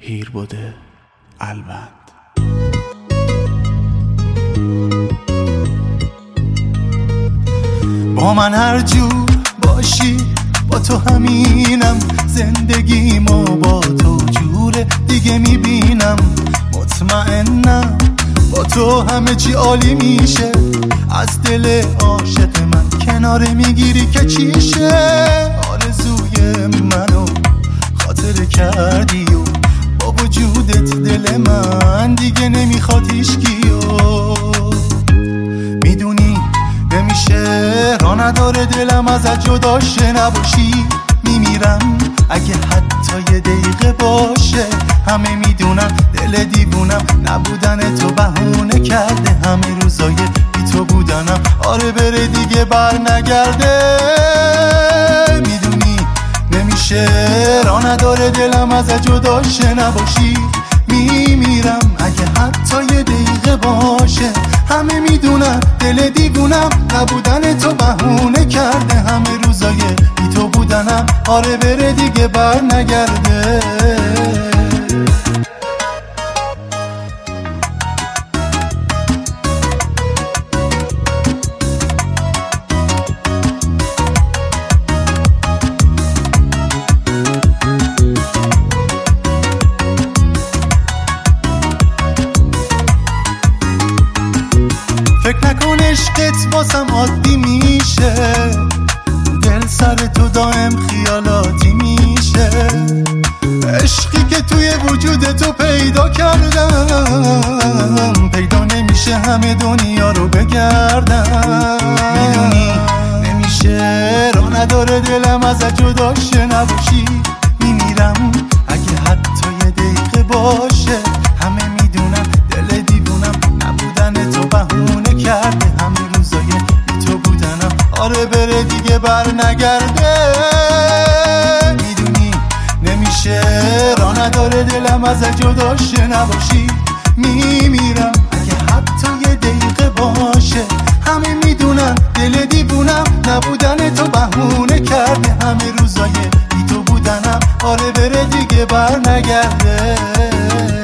هیر بوده البند. با من هر جور باشی با تو همینم، زندگیمو با تو جوره دیگه میبینم. مطمئنم با تو همه چی عالی میشه، از دل عاشق من کناره میگیری که چیشه. آرزوی منو خاطر کردی و با وجودت دل من دیگه نمیخواد هیچکیو. میدونی نمیشه راه نداره دلم ازت جداشه نباشی. میمیرم اگه حتی یه دقیقه باشه. همه میدونم دل دیوونم نبودن تو بهونه کرده، همه روزای بی تو بودنم آره بره دیگه بر نگرده. میدونی نمیشه راه نداره دلم ازت جداشه نباشی. میمیرم اگه حتی یه دقیقه باشه. همه میدونم دل دیوونم نبودن تو بهونه کرده، همه روزای بی تو بودنم آره بره دیگه بر نگرده. فکر نکن عشقت واسم عادی میشه، دل سر تو دائم خیالاتی میشه. عشقی که توی وجود تو پیدا کردم پیدا نمیشه همه دنیا رو بگردم. میدونی نمیشه راه نداره دلم ازت جداشه نباشی. میمیرم اگه حتی یه دقیقه باشه. همه میدونم دل دیوونم نبودن تو بهونه کرده، همه روزای بی تو بودنم آره بره دیگه بر نگرده. میدونی نمیشه راه نداره دلم ازت جداشه نباشی. میمیرم اگه حتی یه دقیقه باشه. همه میدونم دل دیوونم نبودن تو بهونه کرده، همه روزای بی تو بودنم آره بره دیگه بر نگرده.